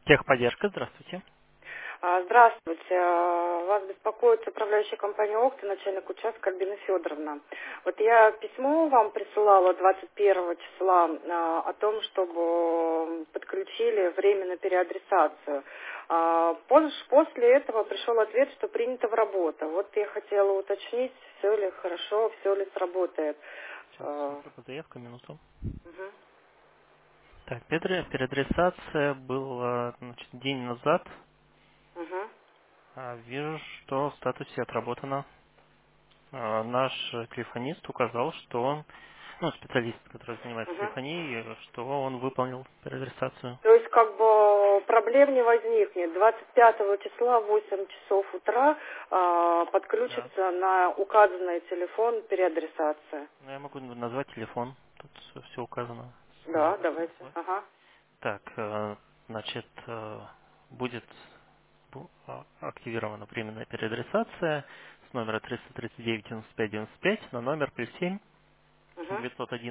Техподдержка, здравствуйте. Здравствуйте. Вас беспокоит управляющая компания «Окта», начальник участка Альбина Федоровна. Вот я письмо вам присылала 21 числа о том, чтобы подключили временно переадресацию. После этого пришел ответ, что принято в работу. Вот я хотела уточнить, все ли хорошо, все ли сработает. Сейчас смотрю по заявкам, минуту. Мгм. Так, переадресация была день назад. Мгм. Вижу, что в статусе отработано. Наш телефонист указал, что он, специалист, который занимается Мгм. телефонией, что он выполнил переадресацию. То есть, как бы, проблем не возникнет. 25 числа в 8 часов утра Да. подключится на указанный телефон переадресация. Ну, я могу назвать телефон. Тут все указано. Да, давайте. Ага. Так, значит, будет активирована временная переадресация с номера 339-95-95 на номер +7 Угу.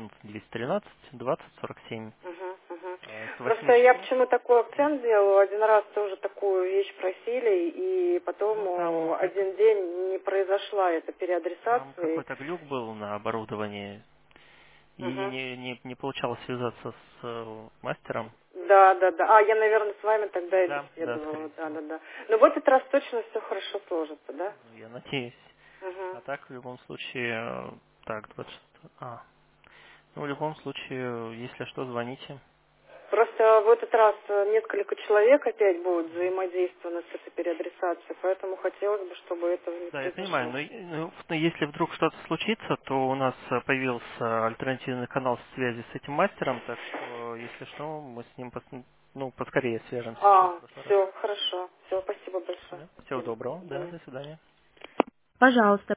911-213-2047 Угу, угу. с 8 Просто я часов. почему такой акцент сделала, один раз тоже такую вещь просили, и потом Ну, там, один день не произошла эта там переадресация. какой-то глюк был на оборудовании, и Угу. не получалось связаться с мастером. Да, да, да. Я, наверное, с вами тогда и Да, скорее беседовала. Да, всего. да, да. Но в этот раз точно все хорошо сложится, да? Ну, я надеюсь. Угу. А так, в любом случае, так, 26... Ну, в любом случае, если что, звоните. Просто в этот раз несколько человек опять будут взаимодействовать с этой переадресацией, поэтому хотелось бы, чтобы этого не Да, я понимаю, произошло. но если вдруг что-то случится, то у нас появился альтернативный канал связи с этим мастером, так что, если что, мы с ним поскорее свяжемся, чем в прошлый раз. Все, хорошо. Все, спасибо большое. Да? Всего доброго, До да, свидания. до свидания. Пожалуйста,